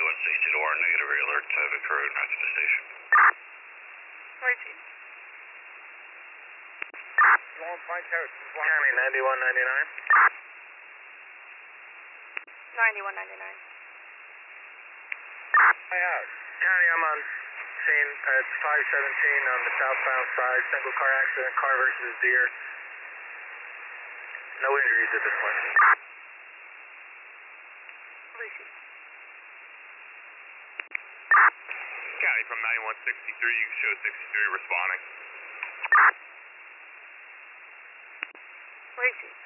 9162R, negative alert, Victor Road, north of the station. Roger. County 9199. 9199. County, I'm on scene. It's 517 on the southbound side. Single car accident, car versus deer. No injuries at this point. Lucy. County from 9163, you can show 63 responding. Lucy.